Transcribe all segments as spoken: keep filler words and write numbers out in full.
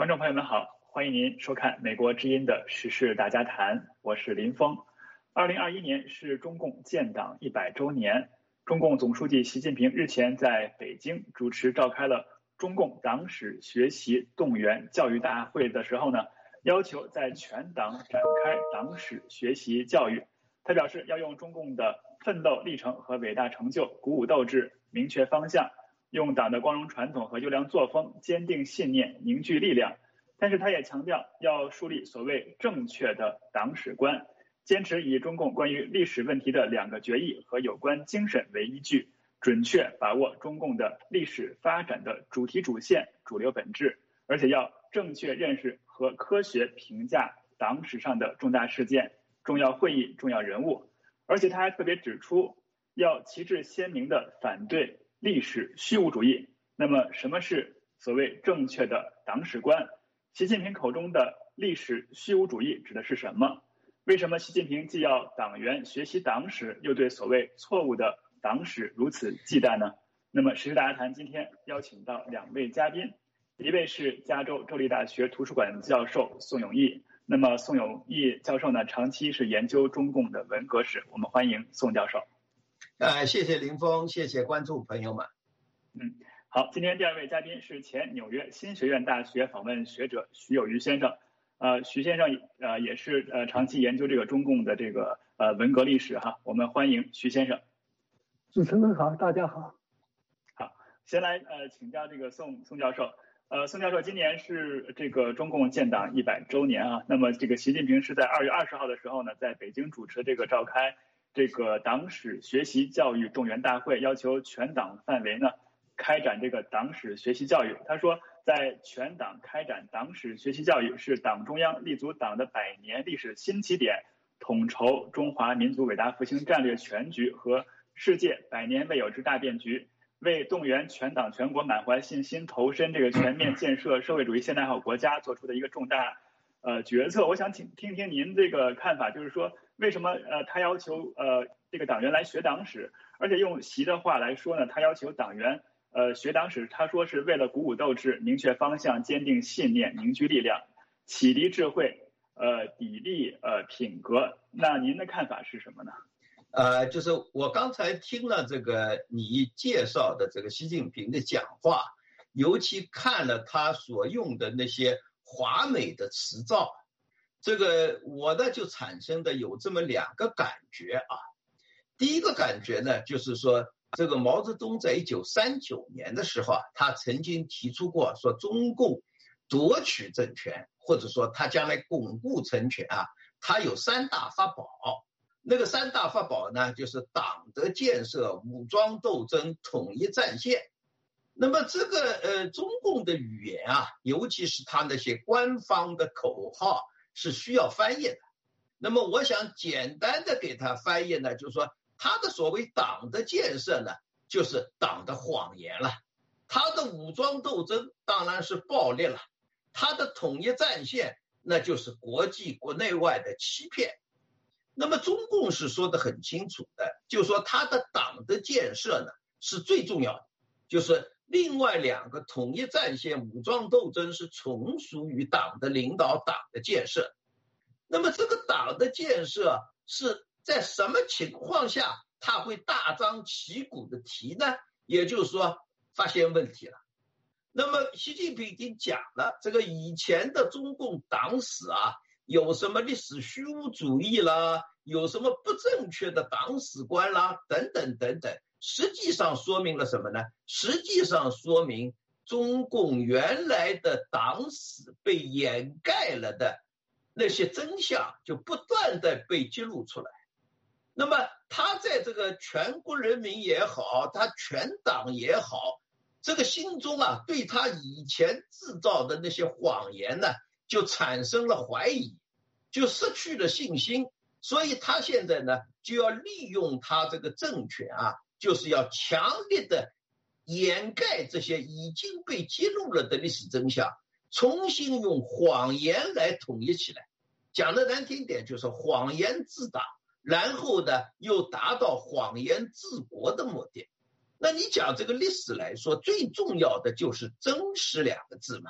观众朋友们好，欢迎您收看美国之音的时事大家谈，我是林峰。二零二一年是中共建党一百周年，中共总书记习近平日前在北京主持召开了中共党史学习动员教育大会的时候呢，要求在全党展开党史学习教育。他表示要用中共的奋斗历程和伟大成就鼓舞斗志，明确方向，用党的光荣传统和优良作风坚定信念，凝聚力量。但是他也强调要树立所谓正确的党史观，坚持以中共关于历史问题的两个决议和有关精神为依据，准确把握中共的历史发展的主题主线、主流本质，而且要正确认识和科学评价党史上的重大事件、重要会议、重要人物。而且他还特别指出，要旗帜鲜明地反对历史虚无主义。那么什么是所谓正确的党史观？习近平口中的历史虚无主义指的是什么？为什么习近平既要党员学习党史，又对所谓错误的党史如此忌惮呢？那么时事大家谈今天邀请到两位嘉宾，一位是加州州立大学图书馆教授宋永毅。那么宋永毅教授呢，长期是研究中共的文革史，我们欢迎宋教授。 呃，谢谢林峰，谢谢观众朋友们。 嗯，好，今天第二位嘉宾是前纽约新学院大学访问学者徐有余先生。呃，徐先生呃也是呃长期研究这个中共的这个呃文革历史哈，我们欢迎徐先生。 主持人好，大家好。 好，先来呃请教这个宋宋教授。呃，宋教授，今年是这个中共建党一百周年啊。那么这个习近平是在二月二十号的时候呢，在北京主持这个召开这个党史学习教育动员大会，要求全党范围呢开展这个党史学习教育。他说，在全党开展党史学习教育是党中央立足党的百年历史新起点，统筹中华民族伟大复兴战略全局和世界百年未有之大变局，为动员全党全国满怀信心投身这个全面建设社会主义现代化国家做出的一个重大呃决策。我想听听听您这个看法，就是说为什么呃他要求呃这个党员来学党史，而且用习的话来说呢，他要求党员呃学党史，他说是为了鼓舞斗志、明确方向、坚定信念、凝聚力量、启迪智慧、呃砥砺呃品格。那您的看法是什么呢？ 呃，就是我刚才听了这个你介绍的这个习近平的讲话，尤其看了他所用的那些华美的词藻，这个我呢就产生的有这么两个感觉啊。第一个感觉呢，就是说这个毛泽东在一九三九年的时候啊，他曾经提出过说中共夺取政权，或者说他将来巩固政权啊，他有三大法宝。那个三大法宝呢，就是党的建设、武装斗争、统一战线。那么这个呃，中共的语言啊，尤其是他那些官方的口号是需要翻译的。那么我想简单的给他翻译呢，就是说他的所谓党的建设呢，就是党的谎言了；他的武装斗争当然是暴力了；他的统一战线那就是国际国内外的欺骗。那么中共是说得很清楚的，就是说他的党的建设呢是最重要的，就是另外两个统一战线、武装斗争是从属于党的领导、党的建设。那么这个党的建设是在什么情况下他会大张旗鼓的提呢？也就是说发现问题了。那么习近平已经讲了，这个以前的中共党史啊，有什么历史虚无主义啦，有什么不正确的党史观啦，等等等等，实际上说明了什么呢？实际上说明中共原来的党史被掩盖了的那些真相就不断的被揭露出来。那么他在这个全国人民也好，他全党也好，这个心中啊，对他以前制造的那些谎言呢，就产生了怀疑，就失去了信心。所以他现在呢，就要利用他这个政权啊，就是要强烈的掩盖这些已经被揭露了的历史真相，重新用谎言来统一起来。讲的难听点，就是谎言治党，然后呢又达到谎言治国的目的。那你讲这个历史来说，最重要的就是真实两个字嘛。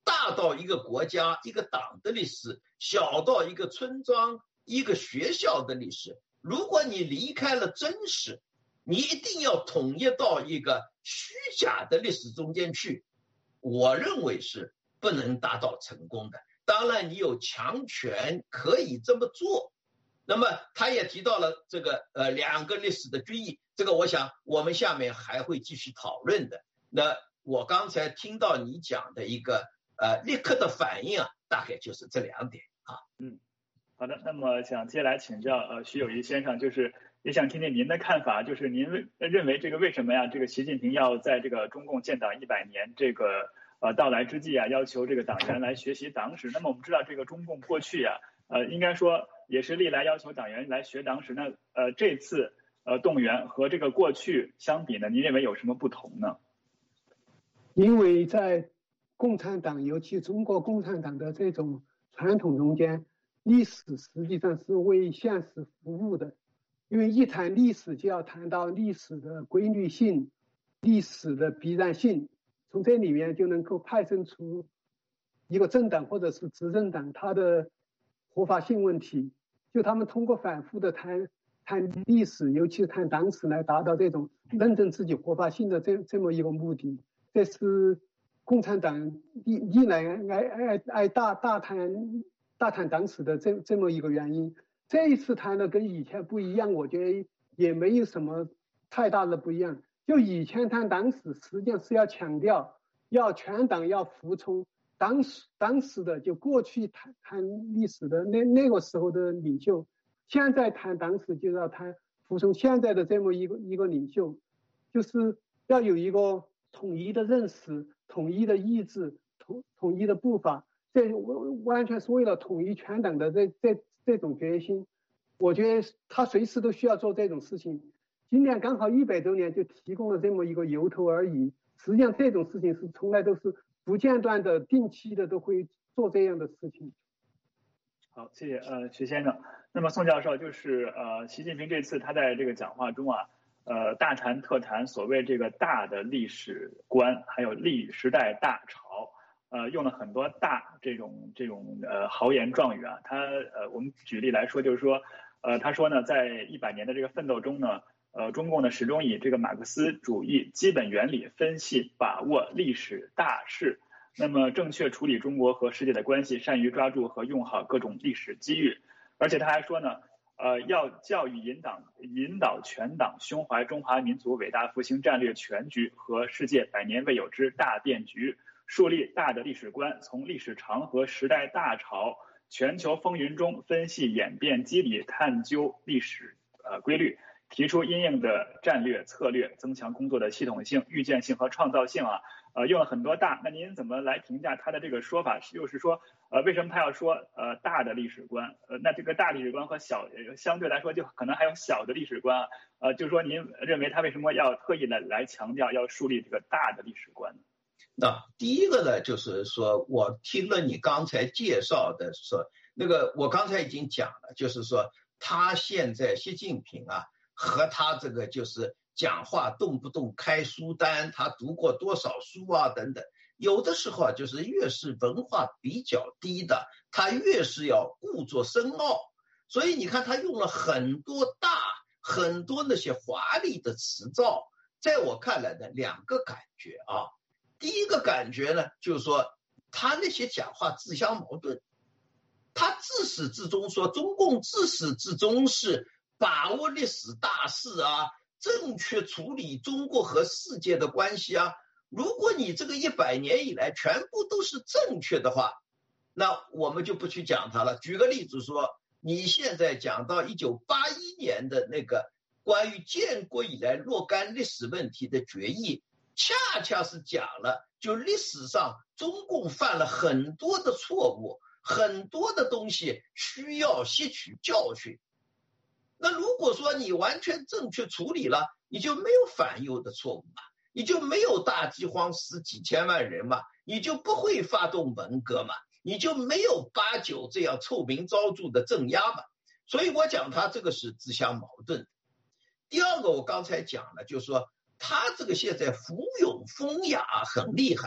大到一个国家一个党的历史，小到一个村庄一个学校的历史。如果你离开了真实，你一定要统一到一个虚假的历史中间去，我认为是不能达到成功的。当然你有强权可以这么做。那么他也提到了这个呃两个历史的追忆，这个我想我们下面还会继续讨论的。那我刚才听到你讲的一个呃立刻的反应啊，大概就是这两点啊。 嗯，好的。那么想接下来请教呃徐有谊先生，就是也想听听您的看法，就是您认为这个为什么呀？这个习近平要在这个中共建党一百年这个呃到来之际啊，要求这个党员来学习党史。那么我们知道这个中共过去啊，呃应该说也是历来要求党员来学党史。那呃这次呃动员和这个过去相比呢，您认为有什么不同呢？ 因为在共产党，尤其中国共产党的这种传统中间，历史实际上是为现实服务的。因为一谈历史就要谈到历史的规律性、历史的必然性，从这里面就能够派生出一个政党或者是执政党它的合法性问题。就他们通过反复的谈谈历史，尤其是谈党史，来达到这种认证自己合法性的这这么一个目的。这是共产党历历来爱爱爱大大谈大谈党史的这这么一个原因。这一次谈的跟以前不一样，我觉得也没有什么太大的不一样。就以前谈党史，实际上是要强调要全党要服从当时当时的就过去谈谈历史的那那个时候的领袖，现在谈党史就要谈服从现在的这么一个一个领袖，就是要有一个统一的认识、统一的意志、统统一的步伐，这完全是为了统一全党的这这这种决心。我觉得他随时都需要做这种事情。今年刚好一百周年，就提供了这么一个由头而已。实际上这种事情是从来都是不间断的、定期的都会做这样的事情。 好，谢谢呃徐先生。那么宋教授，就是呃习近平这次他在这个讲话中啊，呃大谈特谈所谓这个大的历史观，还有历时代大潮，呃用了很多大这种这种呃豪言壮语啊。他呃我们举例来说，就是说呃他说呢，在一百年的这个奋斗中呢，呃中共呢始终以这个马克思主义基本原理分析把握历史大势。那么正确处理中国和世界的关系，善于抓住和用好各种历史机遇。而且他还说呢，呃，要教育引导引导全党胸怀中华民族伟大复兴战略全局和世界百年未有之大变局，树立大的历史观，从历史长河、时代大潮、全球风云中分析演变机理，探究历史呃规律，提出因应的战略策略，增强工作的系统性、预见性和创造性啊。呃，用了很多大，那您怎么来评价他的这个说法？就是说，呃，为什么他要说呃大的历史观？呃，那这个大历史观和小相对来说就可能还有小的历史观啊。呃，就是说您认为他为什么要特意来来强调要树立这个大的历史观呢？ 那第一个呢，就是说我听了你刚才介绍的说，那个我刚才已经讲了，就是说他现在习近平啊和他这个就是讲话动不动开书单，他读过多少书啊等等，有的时候啊就是越是文化比较低的，他越是要故作深奥。所以你看他用了很多大很多那些华丽的词藻，在我看来呢两个感觉啊。第一个感觉呢就是说他那些讲话自相矛盾，他自始至终说中共自始至终是把握历史大势啊，正确处理中国和世界的关系啊。如果你这个一百年以来全部都是正确的话，那我们就不去讲它了。举个例子说，你现在讲到一九八一年的那个关于建国以来若干历史问题的决议，恰恰是讲了就历史上中共犯了很多的错误，很多的东西需要吸取教训。那如果说你完全正确处理了，你就没有反右的错误嘛，你就没有大饥荒死几千万人嘛，你就不会发动文革嘛，你就没有八九这样臭名昭著的镇压嘛。所以我讲他这个是自相矛盾。第二个我刚才讲了，就是说他这个现在浮咏风雅很厉害，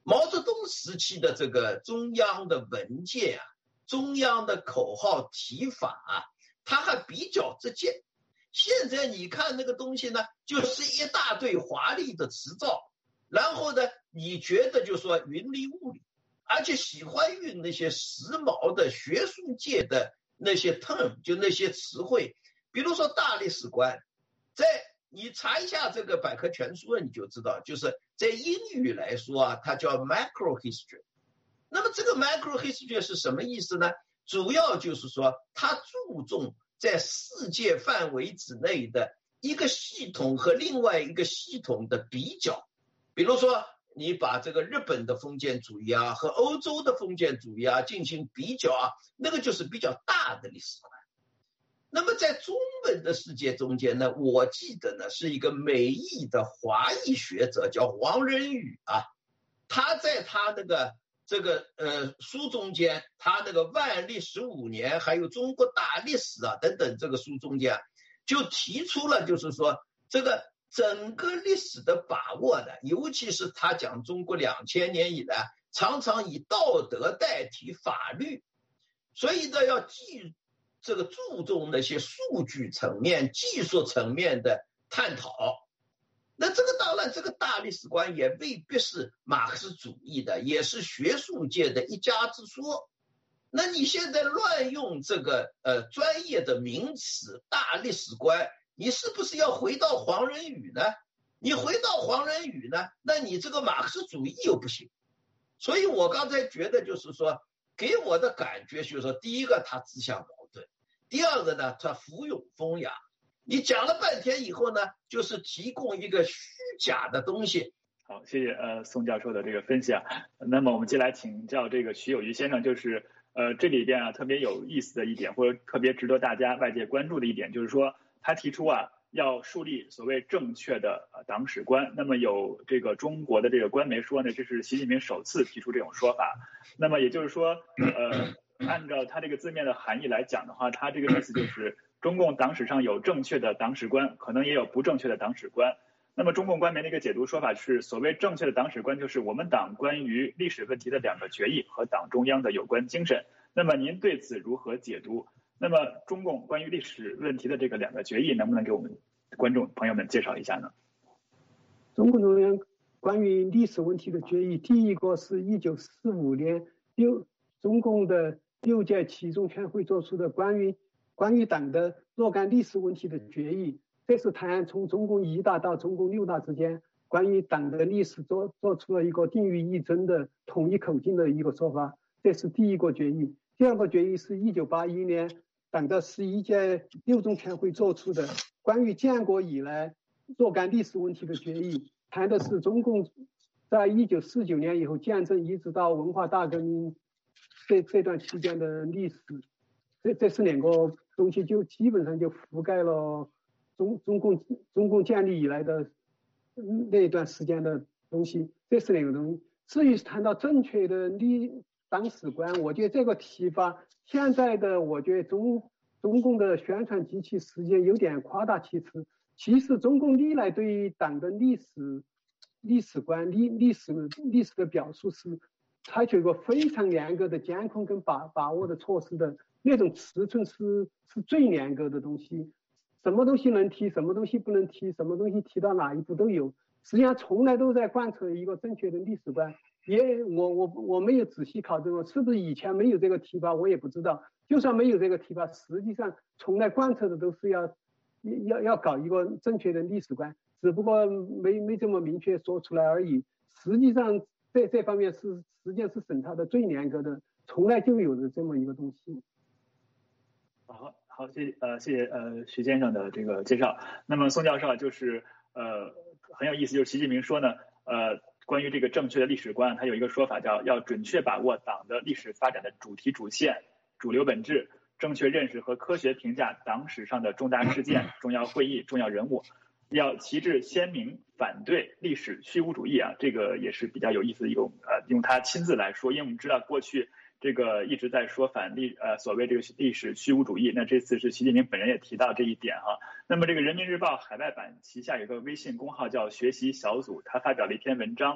毛泽东时期的这个中央的文件啊，中央的口号提法啊，它还比较直接。现在你看那个东西呢，就是一大堆华丽的词藻，然后呢，你觉得就说云里雾里，而且喜欢用那些时髦的学术界的那些 term， 就那些词汇，比如说大历史观，在你查一下这个百科全书你就知道，就是在英语来说啊，它叫 macro history。那么这个 macro history 是什么意思呢？主要就是说它注重在世界范围之内的一个系统和另外一个系统的比较。比如说你把这个日本的封建主义啊和欧洲的封建主义啊进行比较啊，那个就是比较大的历史观。那么在中文的世界中间呢，我记得呢是一个美裔的华裔学者叫黄仁宇啊，他在他那个这个呃书中间，他那个万历十五年还有中国大历史啊等等这个书中间，就提出了就是说这个整个历史的把握呢，尤其是他讲中国两千年以来常常以道德代替法律，所以呢要记这个注重那些数据层面、技术层面的探讨。那这个当然，这个大历史观也未必是马克思主义的，也是学术界的一家之说。那你现在乱用这个呃专业的名词大历史观，你是不是要回到黄仁宇呢？你回到黄仁宇呢，那你这个马克思主义又不行。所以我刚才觉得就是说，给我的感觉就是说，第一个他自相矛盾，第二个呢他浮咏风雅。你讲了半天以后呢，就是提供一个虚假的东西。 好，谢谢呃宋教授的这个分享。那么我们接下来请教这个徐有余先生，就是呃这里边啊特别有意思的一点，或者特别值得大家外界关注的一点，就是说他提出啊要树立所谓正确的党史观。那么有这个中国的这个官媒说呢，这是习近平首次提出这种说法。那么也就是说，呃，按照他这个字面的含义来讲的话，他这个意思就是中共党史上有正确的党史观，可能也有不正确的党史观。那么中共官媒的一个解读说法是，所谓正确的党史观就是我们党关于历史问题的两个决议和党中央的有关精神。那么您对此如何解读？那么中共关于历史问题的这个两个决议，能不能给我们观众朋友们介绍一下呢？ 中共中央关于历史问题的决议，第一个是一九四五年六中共的六届七中全会做出的关于关于党的若干历史问题的决议，这是谈从中共一大到中共六大之间关于党的历史做做出了一个定于一尊的统一口径的一个说法，这是第一个决议。第二个决议是一九八一年党的十一届六中全会做出的关于建国以来若干历史问题的决议，谈的是中共在一九四九年以后建政一直到文化大革命这这段期间的历史。这这是两个东西就基本上就覆盖了中中共中共建立以来的那一段时间的东西，这是两个东西。至于谈到正确的历党史观，我觉得这个提法现在的我觉得中中共的宣传机器实际有点夸大其词。其实中共历来对于党的历史历史观历历史历史的表述是采取过非常严格的监控跟把把握的措施的，那种尺寸是是最严格的东西，什么东西能提，什么东西不能提，什么东西提到哪一步都有，实际上从来都在贯彻一个正确的历史观。也我我我没有仔细考证过，是不是以前没有这个提法我也不知道。就算没有这个提法，实际上从来贯彻的都是要要要搞一个正确的历史观，只不过没没这么明确说出来而已。实际上在这方面是实际上是审查的最严格的，从来就有的这么一个东西。 好，好，谢谢呃谢谢呃徐先生的这个介绍。那么宋教授就是呃很有意思，就是习近平说呢，呃关于这个正确的历史观，他有一个说法叫要准确把握党的历史发展的主题主线、主流本质，正确认识和科学评价党史上的重大事件、重要会议、重要人物，要旗帜鲜明反对历史虚无主义啊，这个也是比较有意思的一种呃用他亲自来说，因为我们知道过去这个一直在说反历呃所谓这个历史虚无主义，那这次是习近平本人也提到这一点哈。那么这个人民日报海外版旗下有个微信公号叫学习小组，他发表了一篇文章，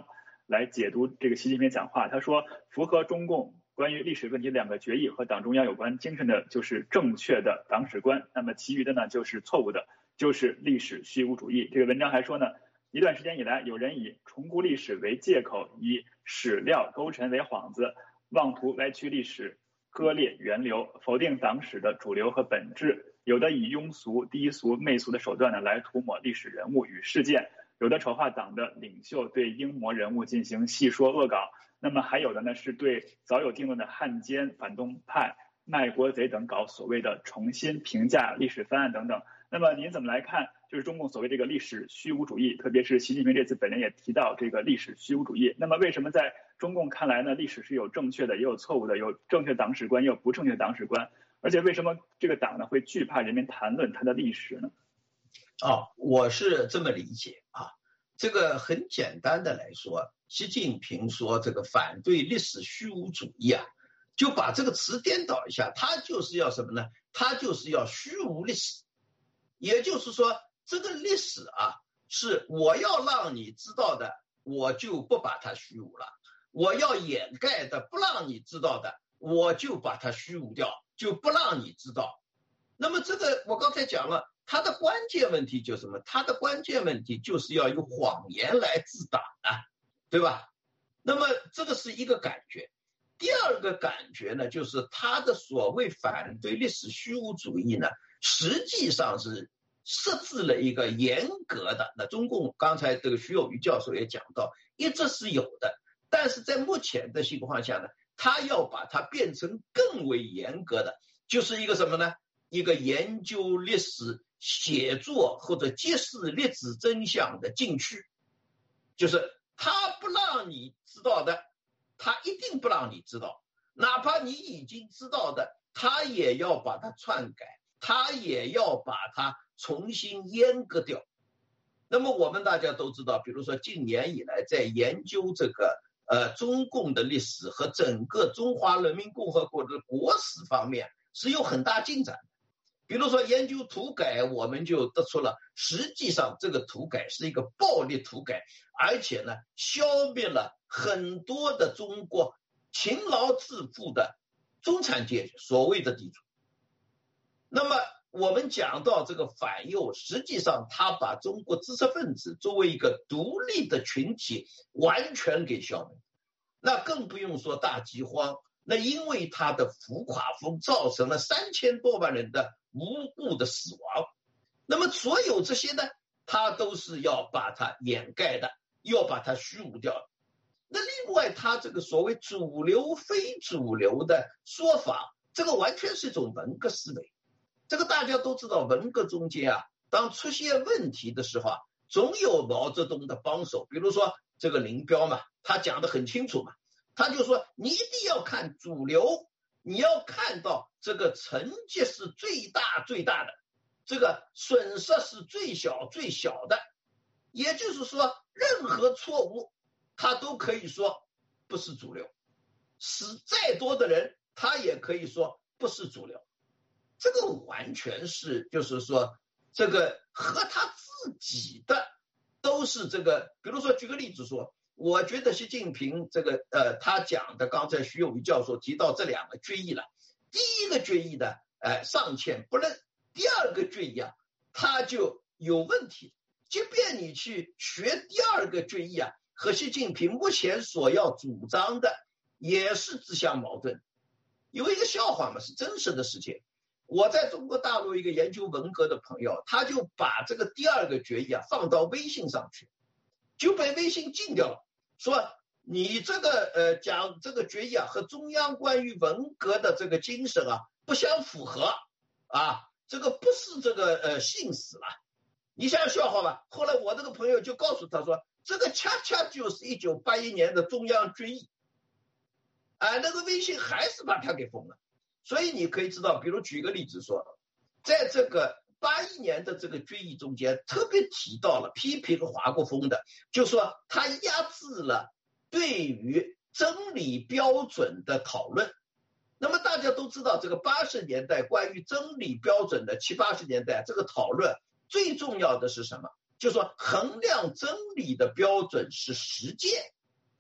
来解读这个习近平讲话。他说，符合中共关于历史问题两个决议和党中央有关精神的，就是正确的党史观，那么其余的呢就是错误的，就是历史虚无主义。这个文章还说呢，一段时间以来，有人以重估历史为借口，以史料勾陈为幌子，妄图歪曲历史，割裂源流，否定党史的主流和本质。有的以庸俗、低俗、媚俗的手段呢来涂抹历史人物与事件，有的丑化党的领袖，对英模人物进行戏说恶搞。那么还有的呢是对早有定论的汉奸、反动派、卖国贼等搞所谓的重新评价历史翻案等等。那么您怎么来看就是中共所谓这个历史虚无主义，特别是习近平这次本人也提到这个历史虚无主义。那么为什么在中共看来呢，历史是有正确的也有错误的，有正确党史观也有不正确党史观，而且为什么这个党呢会惧怕人民谈论它的历史呢？ 哦，我是这么理解啊，这个很简单的来说，习近平说这个反对历史虚无主义啊，就把这个词颠倒一下，他就是要什么呢？他就是要虚无历史。也就是说，这个历史啊，是我要让你知道的，我就不把它虚无了；我要掩盖的，不让你知道的，我就把它虚无掉，就不让你知道。那么这个我刚才讲了，它的关键问题就是什么？它的关键问题就是要用谎言来治党啊，对吧？那么这个是一个感觉。第二个感觉呢，就是他的所谓反对历史虚无主义呢，实际上是设置了一个严格的，那中共刚才这个徐有余教授也讲到，一直是有的，但是在目前的情况下呢，他要把它变成更为严格的，就是一个什么呢？一个研究历史、写作或者揭示历史真相的禁区，就是他不让你知道的，他一定不让你知道，哪怕你已经知道的，他也要把它篡改，他也要把它重新阉割掉。那么我们大家都知道，比如说近年以来在研究这个呃中共的历史和整个中华人民共和国的国史方面是有很大进展的。比如说研究土改，我们就得出了实际上这个土改是一个暴力土改，而且呢消灭了很多的中国勤劳致富的中产阶级，所谓的地主。那么我们讲到这个反右，实际上他把中国知识分子作为一个独立的群体完全给消灭，那更不用说大饥荒，那因为他的浮垮风造成了三千多万人的无故的死亡。那么所有这些呢，他都是要把它掩盖的，要把它虚无掉的。那另外他这个所谓主流非主流的说法，这个完全是一种文革思维。这个大家都知道，文革中间啊，当出现问题的时候啊，总有毛泽东的帮手，比如说这个林彪嘛，他讲得很清楚嘛，他就说你一定要看主流，你要看到这个成绩是最大最大的，这个损失是最小最小的，也就是说任何错误他都可以说不是主流，死再多的人他也可以说不是主流。这个完全是就是说这个和他自己的都是这个，比如说举个例子说，我觉得习近平这个呃他讲的，刚才徐有余教授提到这两个决议了，第一个决议呢呃尚欠不认，第二个决议啊他就有问题，即便你去学第二个决议啊，和习近平目前所要主张的也是自相矛盾。有一个笑话嘛，是真实的事情，我在中国大陆一个研究文革的朋友，他就把这个第二个决议啊放到微信上去，就被微信禁掉了，说你这个呃讲这个决议啊和中央关于文革的这个精神啊不相符合啊，这个不是这个呃信使了。你想笑话吧？后来我这个朋友就告诉他说，这个恰恰就是一九八一年的中央决议，啊，那个微信还是把他给封了。所以你可以知道，比如举个例子说，在这个八一年的这个决议中间，特别提到了批评华国锋的，就说他压制了对于真理标准的讨论。那么大家都知道，这个八十年代关于真理标准的七八十年代这个讨论，最重要的是什么？就是说衡量真理的标准是实践，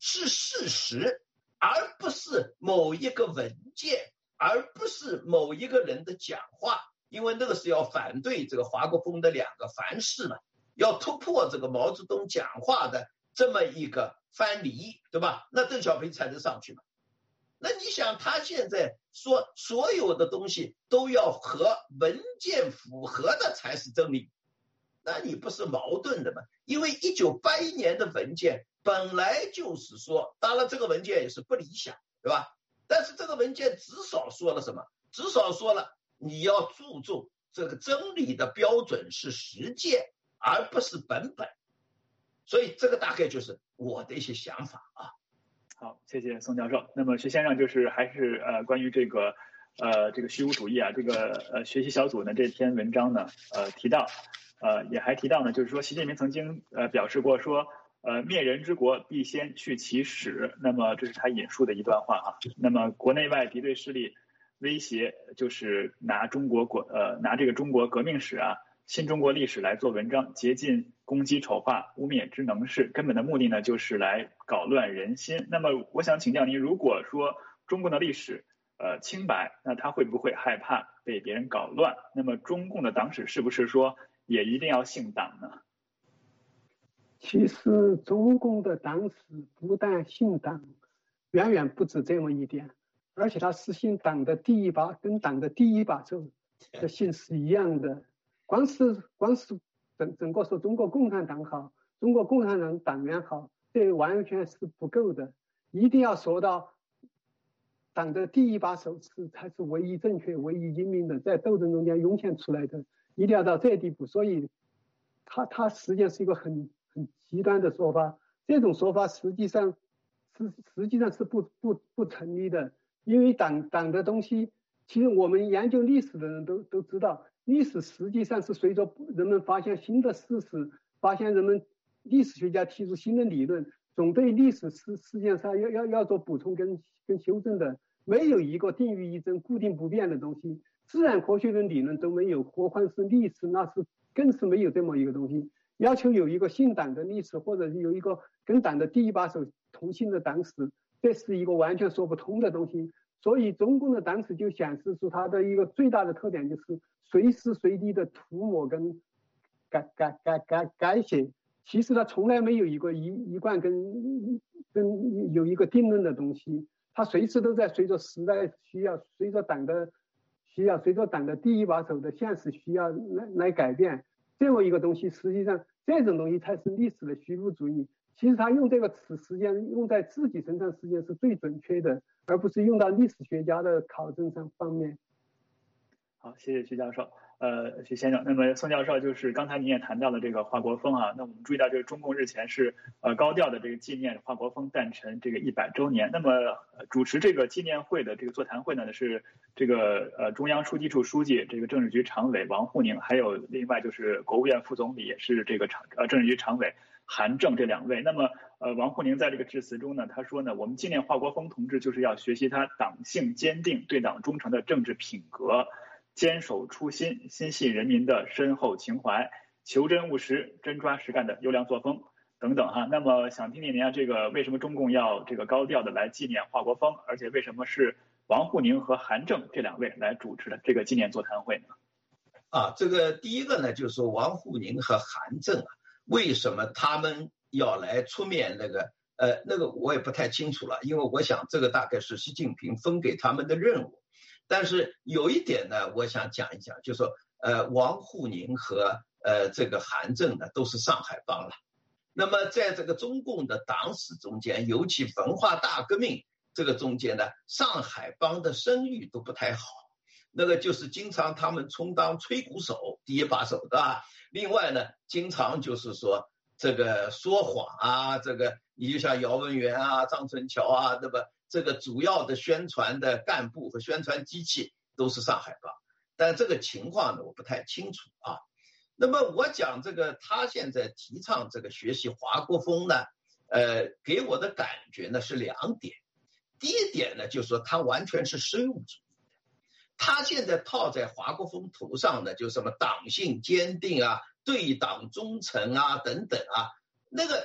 是事实，而不是某一个文件，而不是某一个人的讲话，因为那个是要反对这个华国锋的两个凡是嘛，要突破这个毛泽东讲话的这么一个藩篱，对吧？那邓小平才能上去嘛。那你想他现在说所有的东西都要和文件符合的才是真理，那你不是矛盾的吗？因为一九八一年的文件本来就是说，当然这个文件也是不理想，对吧？但是这个文件至少说了什么？至少说了你要注重这个真理的标准是实践，而不是本本。所以这个大概就是我的一些想法啊。 好，谢谢宋教授。那么徐先生就是还是呃关于这个呃这个虚无主义啊，这个呃学习小组呢这篇文章呢呃提到呃也还提到呢，就是说习近平曾经呃表示过说呃灭人之国必先去其始，那么这是他引述的一段话啊。那么国内外敌对势力威胁就是拿中国国呃拿这个中国革命史啊、新中国历史来做文章，竭尽攻击丑化污蔑之能事，根本的目的呢就是来搞乱人心。那么我想请教您，如果说中共的历史呃清白，那他会不会害怕被别人搞乱？那么中共的党史是不是说也一定要姓党呢？ 其实中共的党史不但姓党，远远不止这么一点，而且它实行党的第一把跟党的第一把手的姓是一样的。光是光是整整个说中国共产党好，中国共产党党员好，这完全是不够的，一定要说到党的第一把手是才是唯一正确、唯一英明的，在斗争中间涌现出来的，一定要到这地步。所以它它实际上是一个很很极端的说法，这种说法实际上是实际上是不不不成立的，因为党党的东西，其实我们研究历史的人都都知道，历史实际上是随着人们发现新的事实，发现人们历史学家提出新的理论，总对历史实实际上要要要做补充跟跟修正的，没有一个定于一针、固定不变的东西，自然科学的理论都没有，何况是历史，那是更是没有这么一个东西。要求有一个姓党的历史，或者是有一个跟党的第一把手同姓的党史，这是一个完全说不通的东西。所以中共的党史就显示出它的一个最大的特点，就是随时随地的涂抹跟改改改改改写，其实它从来没有一个一一贯跟跟有一个定论的东西，它随时都在随着时代需要，随着党的需要，随着党的第一把手的现实需要来来改变。这么一个东西，实际上这种东西才是历史的虚无主义。其实他用这个词，实际上用在自己身上，实际上是最准确的，而不是用到历史学家的考证上方面。 好，谢谢徐教授。呃，徐先生，那么宋教授就是刚才您也谈到了这个华国锋啊，那我们注意到这个中共日前是呃高调的这个纪念华国锋诞辰这个一百周年。那么、呃、主持这个纪念会的这个座谈会呢是这个呃中央书记处书记、这个政治局常委王沪宁，还有另外就是国务院副总理也是这个常呃政治局常委韩正这两位。那么呃王沪宁在这个致辞中呢，他说呢，我们纪念华国锋同志就是要学习他党性坚定、对党忠诚的政治品格。坚守初心，心系人民的深厚情怀，求真务实、真抓实干的优良作风等等哈。那么想听听您啊，这个为什么中共要这个高调的来纪念华国锋，而且为什么是王沪宁和韩正这两位来主持的这个纪念座谈会呢？ 啊，这个第一个呢，就是说王沪宁和韩正啊，为什么他们要来出面那个呃那个我也不太清楚了，因为我想这个大概是习近平分给他们的任务。但是有一点呢，我想讲一讲，就是说，呃，王沪宁和呃这个韩正呢，都是上海帮了。那么在这个中共的党史中间，尤其文化大革命这个中间呢，上海帮的声誉都不太好。那个就是经常他们充当吹鼓手、第一把手的。另外呢，经常就是说这个说谎啊，这个你就像姚文元啊、张春桥啊，对吧？这个主要的宣传的干部和宣传机器都是上海帮，但这个情况呢我不太清楚啊。那么我讲这个他现在提倡这个学习华国锋呢，呃，给我的感觉呢是两点。第一点呢，就是说他完全是实用主义的，他现在套在华国锋头上的就什么党性坚定啊、对党忠诚啊等等啊，那个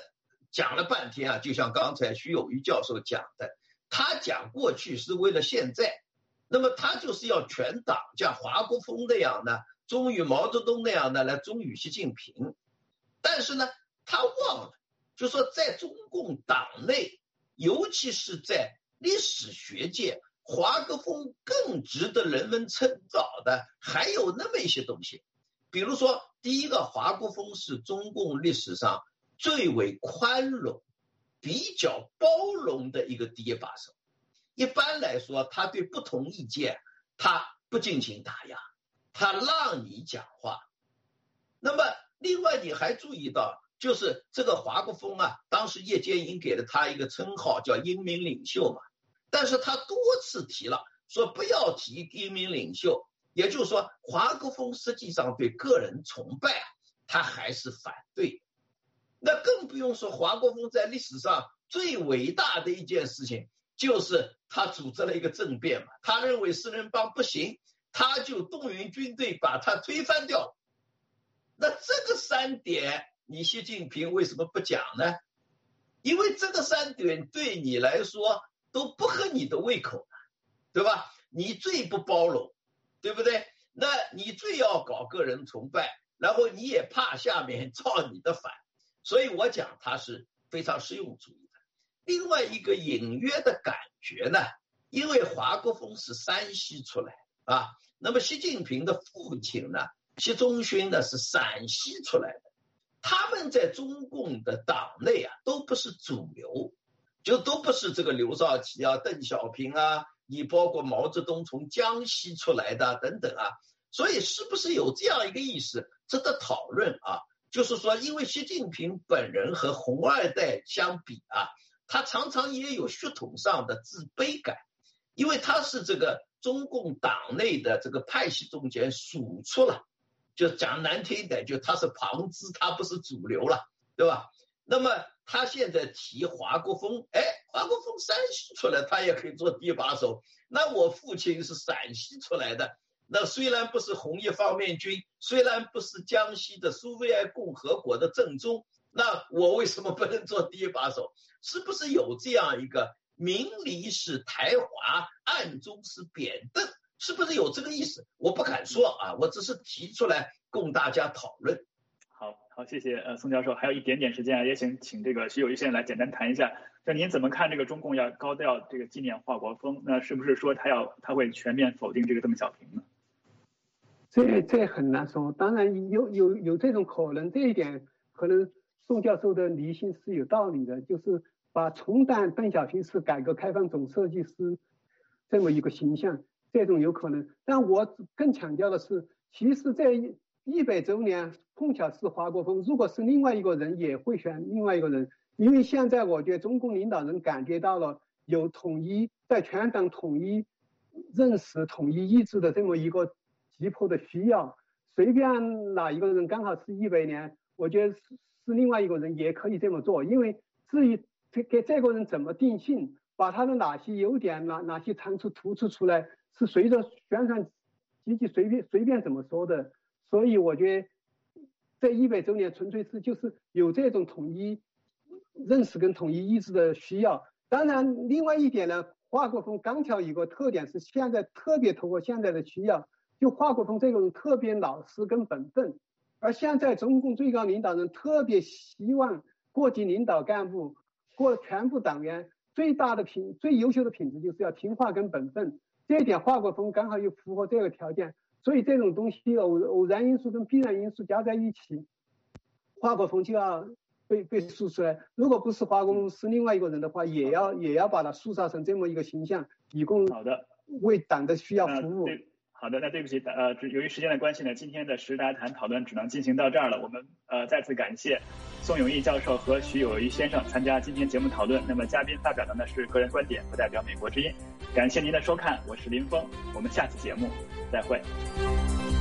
讲了半天啊，就像刚才徐有余教授讲的，他讲过去是为了现在，那么他就是要全党像华国锋那样的，忠于毛泽东那样的来忠于习近平。但是呢，他忘了，就是说在中共党内，尤其是在历史学界，华国锋更值得人们称道的还有那么一些东西。比如说，第一个，华国锋是中共历史上最为宽容、比较包容的一个第一把手。一般来说，他对不同意见，他不进行打压，他让你讲话。那么，另外你还注意到，就是这个华国锋啊，当时叶剑英给了他一个称号叫英明领袖嘛，但是他多次提了，说不要提英明领袖，也就是说，华国锋实际上对个人崇拜啊，他还是反对。那更不用说华国锋在历史上最伟大的一件事情，就是他组织了一个政变嘛，他认为四人帮不行，他就动员军队把他推翻掉。那这个三点，你习近平为什么不讲呢？因为这个三点对你来说都不合你的胃口，对吧？你最不包容，对不对？那你最要搞个人崇拜，然后你也怕下面造你的反，所以我讲他是非常实用主义的。另外一个隐约的感觉呢，因为华国锋是山西出来的啊，那么习近平的父亲呢，习仲勋呢是陕西出来的，他们在中共的党内啊都不是主流，就都不是这个刘少奇啊、邓小平啊，你包括毛泽东从江西出来的等等啊，所以是不是有这样一个意识值得讨论啊？就是说，因为习近平本人和红二代相比啊，他常常也有血统上的自卑感，因为他是这个中共党内的这个派系中间数出了，就讲难听一点，就他是旁支，他不是主流了，对吧？那么他现在提华国锋，哎，华国锋山西出来，他也可以做第一把手。那我父亲是陕西出来的，那虽然不是红一方面军，虽然不是江西的苏维埃共和国的正宗，那我为什么不能做第一把手？是不是有这样一个明里是台华，暗中是扁邓？是不是有这个意思？我不敢说啊，我只是提出来供大家讨论。 好，好，谢谢呃宋教授，还有一点点时间啊，也请请这个徐有余先生来简单谈一下，就您怎么看这个中共要高调这个纪念华国锋？那是不是说他要他会全面否定这个邓小平呢？ 这这很难说，当然有有有这种可能，这一点可能宋教授的理性是有道理的，就是把重担邓小平是改革开放总设计师这么一个形象，这种有可能。但我更强调的是，其实在一百周年碰巧是华国锋，如果是另外一个人也会选另外一个人，因为现在我觉得中共领导人感觉到了有统一，在全党统一认识、统一意志的这么一个急迫的需要，随便哪一个人刚好是一百年，我觉得是是另外一个人也可以这么做，因为至于给这个人怎么定性，把他的哪些优点、哪哪些长处突出出来，是随着宣传机器随便随便怎么说的。所以我觉得这一百周年纯粹是就是有这种统一认识跟统一意志的需要。当然，另外一点呢，华国锋刚巧有个特点是现在特别透过现在的需要，就华国锋这个人特别老实跟本分，而现在中共最高领导人特别希望各级领导干部、各全部党员最大的品、最优秀的品质就是要听话跟本分。这一点华国锋刚好又符合这个条件，所以这种东西偶偶然因素跟必然因素加在一起，华国锋就要被被塑出来。如果不是华国锋是另外一个人的话，也要也要把它塑造成这么一个形象，以供好的为党的需要服务。 好的，那对不起，呃，由于时间的关系呢，今天的时达谈讨论只能进行到这儿了。我们呃再次感谢宋永毅教授和徐有余先生参加今天节目讨论。那么嘉宾发表的呢是个人观点，不代表美国之音。感谢您的收看，我是林峰，我们下次节目再会。